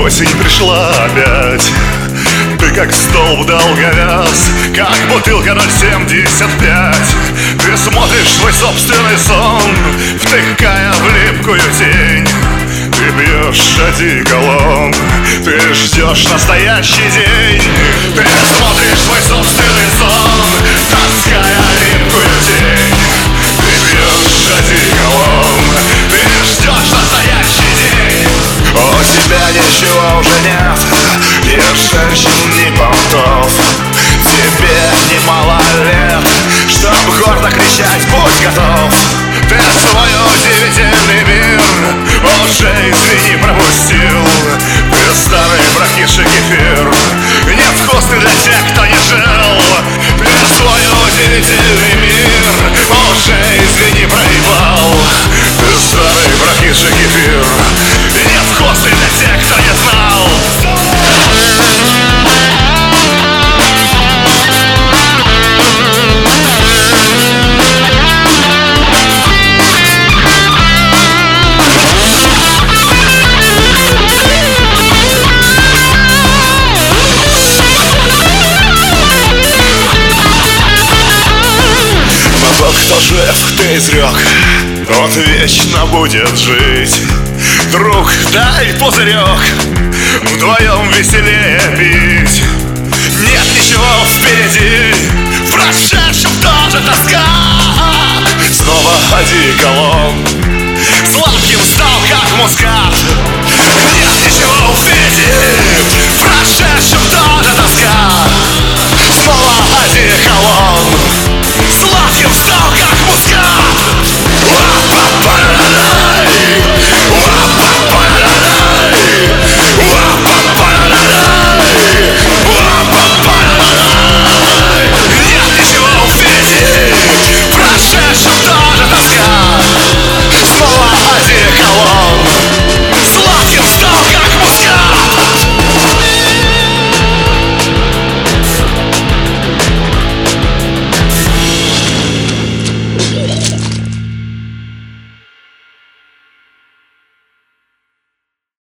Осень пришла опять. Ты как столб долговяз, как бутылка 0,75. Ты смотришь свой собственный сон, втыкая в липкую тень. Ты пьешь одеколон, ты ждешь настоящий день. Ты смотришь свой собственный сон, таская липкую тень. Ты пьешь одеколон, ты ждешь настоящий день. У тебя ничего уже нет, ни женщин, ни понтов. Тебе немало лет, чтоб гордо кричать, будь готов. Ты свой удивительный мир уже, извини, пропустил. Ты старый прокисший кефир, невкусный для тех, кто не жил. Ты свой удивительный мир уже, извини, проебал. Ты старый прокисший кефир, невкусный для тех, кто не знал. Кто жив, ты изрек, тот вечно будет жить. Друг, дай пузырек, вдвоем веселее пить. Нет ничего впереди, в прошедшем тоже тоска. Снова одеколон, сладким стал, как мускат. Нет ничего впереди.